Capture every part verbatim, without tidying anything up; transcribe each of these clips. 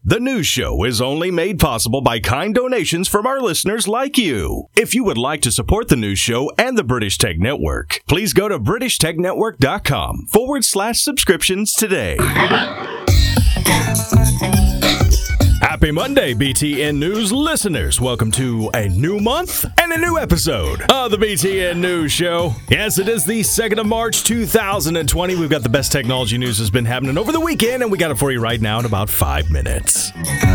The news show is only made possible by kind donations from our listeners like you. If you would like to support the news show and the British Tech Network, please go to british tech network dot com forward slash subscriptions today. Happy Monday, B T N News listeners. Welcome to a new month and a new episode of the B T N News Show. Yes, it is the second of March, two thousand twenty. We've got the best technology news that's been happening over the weekend, and we got it for you right now in about five minutes.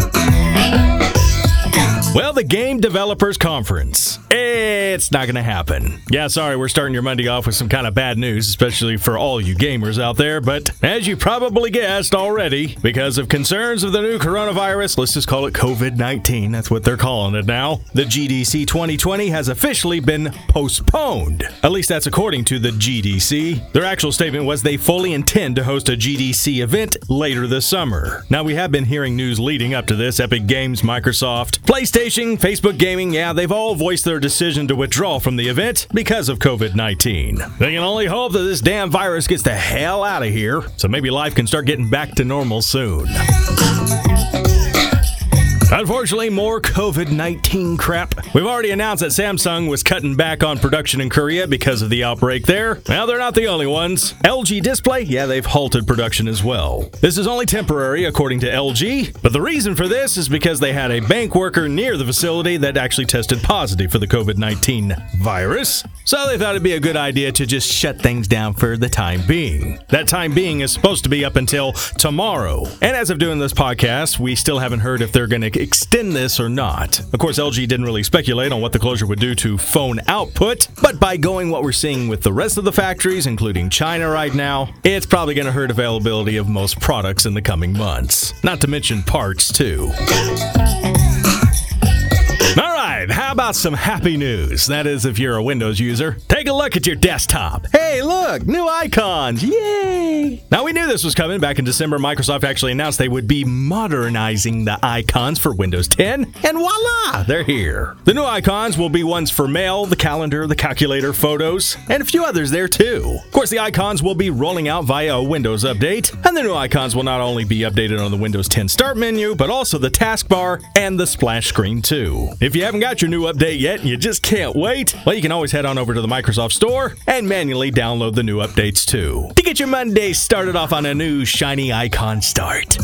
Well, the Game Developers Conference. It's not going to happen. Yeah, sorry, we're starting your Monday off with some kind of bad news, especially for all you gamers out there. But as you probably guessed already, because of concerns of the new coronavirus, let's just call it covid nineteen. That's what they're calling it now. The G D C twenty twenty has officially been postponed. At least that's according to the G D C. Their actual statement was they fully intend to host a G D C event later this summer. Now, we have been hearing news leading up to this. Epic Games, Microsoft, PlayStation, Facebook Gaming, yeah, they've all voiced their decision to withdraw from the event because of covid nineteen. They can only hope that this damn virus gets the hell out of here, so maybe life can start getting back to normal soon. Unfortunately, more covid nineteen crap. We've already announced that Samsung was cutting back on production in Korea because of the outbreak there. Well, they're not the only ones. L G Display, yeah, they've halted production as well. This is only temporary, according to L G, but the reason for this is because they had a bank worker near the facility that actually tested positive for the covid nineteen virus. So they thought it'd be a good idea to just shut things down for the time being. That time being is supposed to be up until tomorrow. And as of doing this podcast, we still haven't heard if they're going to extend this or not. Of course, L G didn't really speculate on what the closure would do to phone output, but by going what we're seeing with the rest of the factories, including China right now, it's probably going to hurt availability of most products in the coming months. Not to mention parts, too. All right, how about some happy news? That is, if you're a Windows user. Take a look at your desktop. Hey, look, new icons. Yay! Now, we knew this was coming. Back in December, Microsoft actually announced they would be modernizing the icons for Windows ten, and voila, they're here. The new icons will be ones for mail, the calendar, the calculator, photos, and a few others there, too. Of course, the icons will be rolling out via a Windows update, and the new icons will not only be updated on the Windows ten Start menu, but also the taskbar and the splash screen, too. If you haven't got your new update yet and you just can't wait, well, you can always head on over to the Microsoft Store and manually download the new updates too, to get your Monday started off on a new shiny icon start.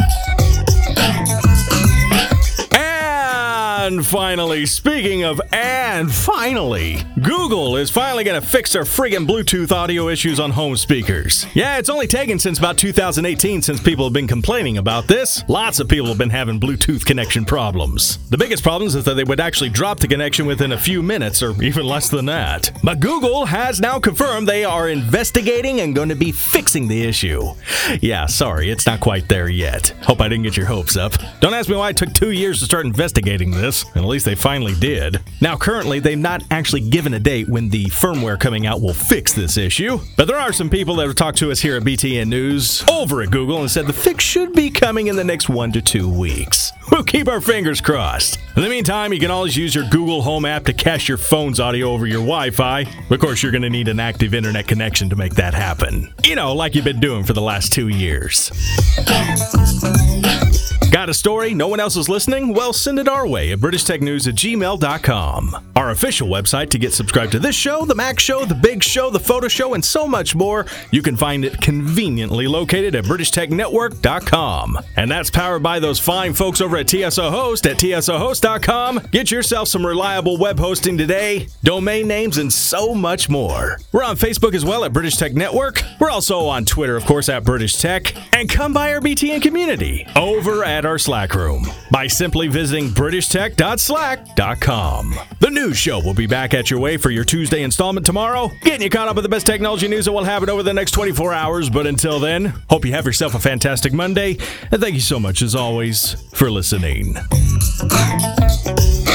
And finally, speaking of and finally, Google is finally going to fix their friggin' Bluetooth audio issues on home speakers. Yeah, it's only taken since about two thousand eighteen since people have been complaining about this. Lots of people have been having Bluetooth connection problems. The biggest problems is that they would actually drop the connection within a few minutes or even less than that. But Google has now confirmed they are investigating and going to be fixing the issue. Yeah, sorry, it's not quite there yet. Hope I didn't get your hopes up. Don't ask me why it took two years to start investigating this. And at least they finally did. Now, currently, they've not actually given a date when the firmware coming out will fix this issue. But there are some people that have talked to us here at B T N News over at Google and said the fix should be coming in the next one to two weeks. We'll keep our fingers crossed. In the meantime, you can always use your Google Home app to cache your phone's audio over your Wi-Fi. Of course, you're going to need an active internet connection to make that happen. You know, like you've been doing for the last two years. Got a story? No one else is listening? Well, send it our way at british tech news at gmail dot com. Our official website to get subscribed to this show, the Mac Show, the Big Show, the Photo Show, and so much more. You can find it conveniently located at british tech network dot com. And that's powered by those fine folks over at T S O Host at T S O host dot com. Get yourself some reliable web hosting today, domain names, and so much more. We're on Facebook as well at British Tech Network. We're also on Twitter, of course, at British Tech. And come by our B T N community over at our Slack room by simply visiting british tech dot slack dot com. The news show will be back at your way for your Tuesday installment tomorrow, getting you caught up with the best technology news that will happen over the next twenty-four hours. But until then, hope you have yourself a fantastic Monday, and thank you so much, as always, for listening.